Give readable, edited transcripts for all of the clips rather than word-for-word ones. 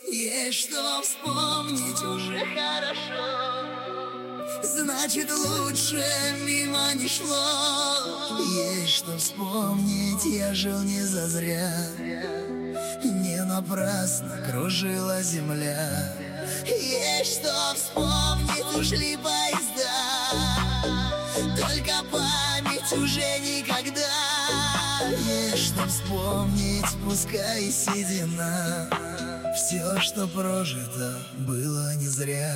Есть что вспомнить уже хорошо, значит лучше мимо не шло. Есть что вспомнить, я жил не зазря, не напрасно кружила земля. Есть что вспомнить, ушли поезда, только память уже никогда. Есть что вспомнить, пускай и седина, все, что прожито, было не зря.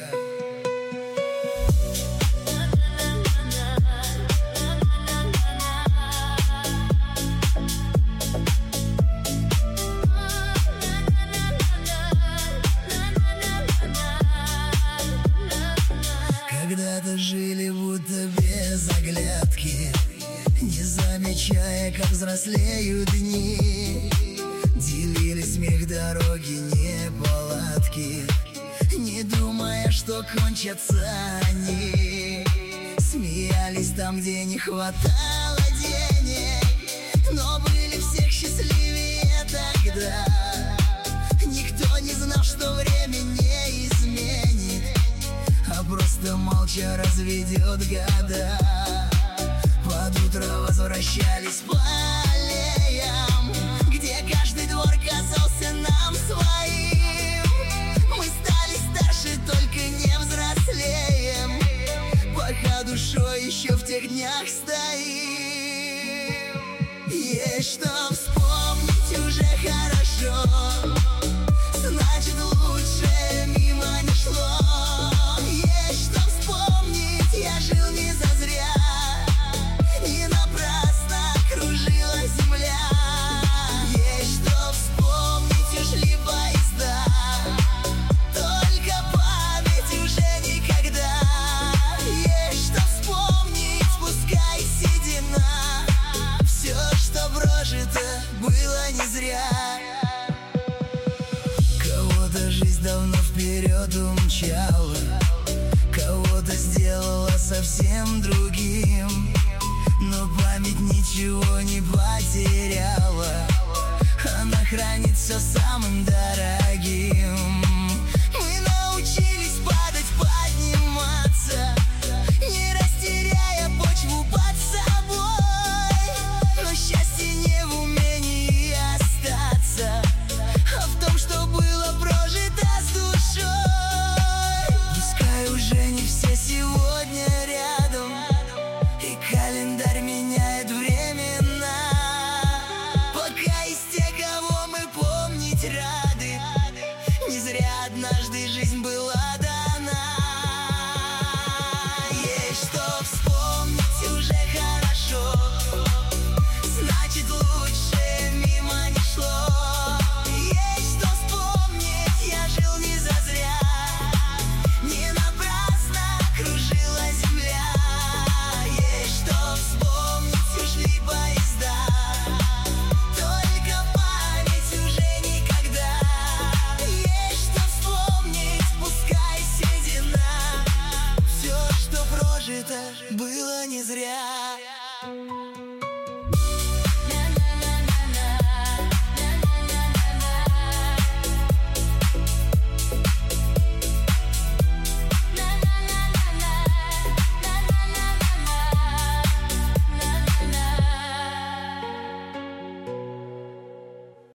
Когда-то жили будто без оглядки, не замечая, как взрослеют дни. Делили смех дороги, неполадки, не думая, что кончатся они. Смеялись там, где не хватало денег, но были всех счастливее тогда. Никто не знал, что время не изменит, а просто молча разведет года. Под утро возвращались по аллеям, где каждый двор казался нам своим. Мы стали старше, только не взрослеем, пока душой еще в тех днях стоим. Есть что вспомнить уже хорошо, значит лучше мимо не шло. Есть что вспомнить, я жил не зазря, не напрасно кружила земля. Есть что вспомнить, ушли поезда, только память уже никогда. Есть что вспомнить, пускай седина, все, что прожито, было не зря. Кого-то жизнь давно вперед умчала, кого-то сделала совсем другим, но память ничего не потеряла, она хранит все самым дорогим. Мы научились падать, подниматься, не растеряя почву под собой. Но счастье не в умении остаться, а в том, что было прожито с душой. Пускай уже не все сегодня рядом, и календарь меняет времена, пока есть те, кого мы помнить рады. Не зря однажды жизнь